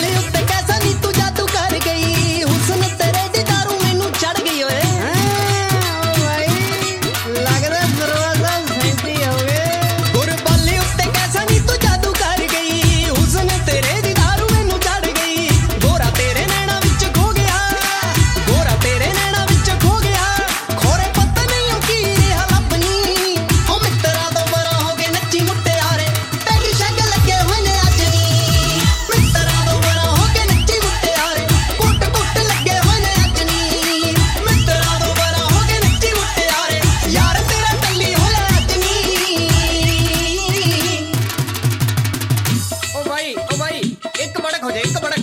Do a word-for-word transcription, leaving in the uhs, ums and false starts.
ਬੱਲੇ ਉੱਤੇ ਕੈਸਾ ਨੀ ਤੂੰ ਜਾਦੂ ਕਰ ਗਈ, ਹੁਸਨ ਤੇਰੇ ਦੀ ਦਾਰੂ ਮੈਨੂੰ ਚੜ ਗਈ ਓਏ। ਲੱਗਦਾ ਦਰਵਾਜ਼ਾ ਸੈਂਤੀ ਹੋ ਗਏ। ਗੁਰ ਬੱਲੇ ਉੱਤੇ ਕੈਸਾ ਨੀ ਤੂੰ ਜਾਦੂ ਕਰ ਗਈ, ਹੁਸਨ ਤੇਰੇ ਦੀ ਦਾਰੂ ਮੈਨੂੰ ਚੜ ਗਈ। ਗੋਰਾ ਤੇਰੇ ਨੈਣਾ ਵਿੱਚ ਖੋ ਗਿਆ, ਗੋਰਾ ਤੇਰੇ ਨੈਣਾ ਵਿੱਚ ਖੋ ਗਿਆ। ਖੋਰੇ ਪਤਾ ਨਹੀਂ ਉਹ ਕੀ ਰਿਹਾ ਲੱਭਣੀ, ਉਹ ਮਿੱਤਰਾਂ ਤੋਂ ਬਰਾ ਹੋ ਕੇ ਨੱਚੀ ਮੁਟਿਆਰੇ, ਤੇਰੀ ਸ਼ਕਲ ਲੱਗੇ ਹੋਏ ਨੇ ਅੱਜ ਨੀ। ਮਿੱਤਰਾਂ ਤੋਂ ਬਰਾ ਹੋ ਕੇ ਨੱਚੀ ਮੁਟਿਆਰੇ, ਕੁੱਟ ਕੁੱਟ ਲੱਗੇ ਹੋਏ ਨੇ ਅੱਜ ਨੀ। ਮਿੱਤਰਾਂ ਤੋਂ ਬਰਾ ਹੋ ਕੇ ਨੱਚੀ ਮੁਟਿਆਰੇ, ਯਾਰ ਤੇਰਾ ਟੱਲੀ ਹੋਇਆ ਅੱਜ ਨੀ। ਓ ਬਾਈ ਓ ਬਾਈ ਇੱਕ ਬੜਕ ਹੋ ਜਾ, ਇੱਕ ਬੜਕ